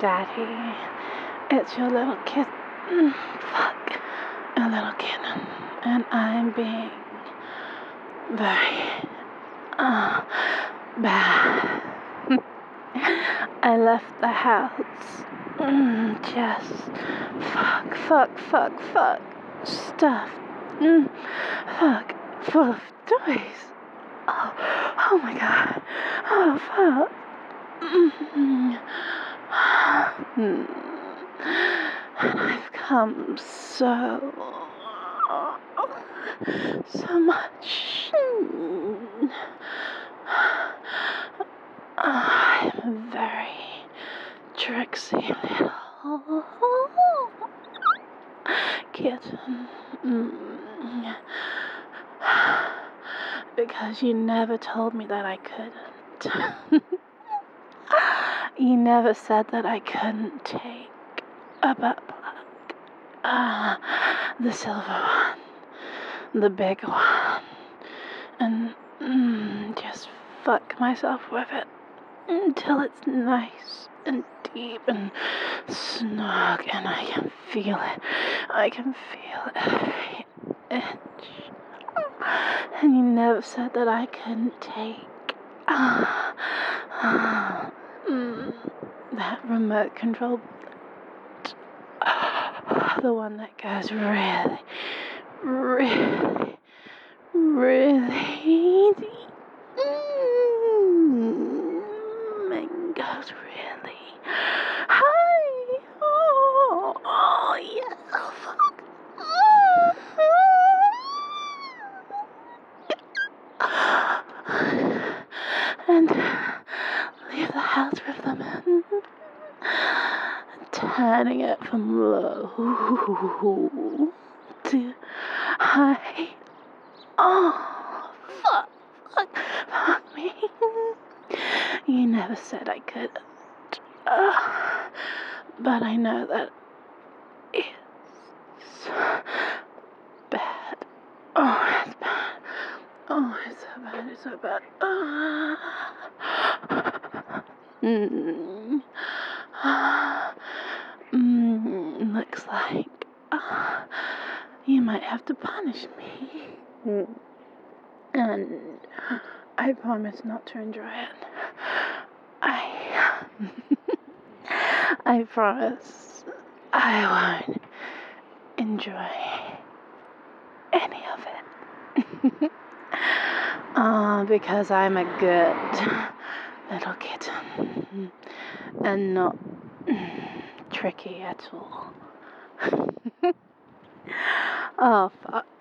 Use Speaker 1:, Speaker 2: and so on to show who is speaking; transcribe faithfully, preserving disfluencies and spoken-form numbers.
Speaker 1: Daddy, it's your little kid. Mm, fuck. A little kitten. And I'm being very uh, bad. I left the house. Mm, just fuck, fuck, fuck, fuck. Stuff. Mm, fuck. Full of toys. Oh, oh my god. Oh, fuck. Mm. Mm. And I've come so, so much. Mm. I'm a very tricksy little kitten. Mm. Because you never told me that I couldn't. You never said that I couldn't take a butt plug. Ah, uh, the silver one, the big one, and mm, just fuck myself with it until it's nice and deep and snug, and I can feel it. I can feel every inch. And you never said that I couldn't take ah, ah, mm, that remote control, the one that goes really, really, really deep. Mm, and goes really high. Oh, oh yeah. Oh, fuck. And leave the house with them in, turning it from low to high. Oh, fuck, fuck, fuck me. You never said I couldn't. Uh, but I know that it's bad. Oh, it's bad. Oh, it's so bad, it's so bad. Uh, mm, mm, looks like uh, you might have to punish me. Mm. And I promise not to enjoy it. I, I promise I won't enjoy any of it. uh, because I'm a good little kitten and not tricky at all. Oh, fuck.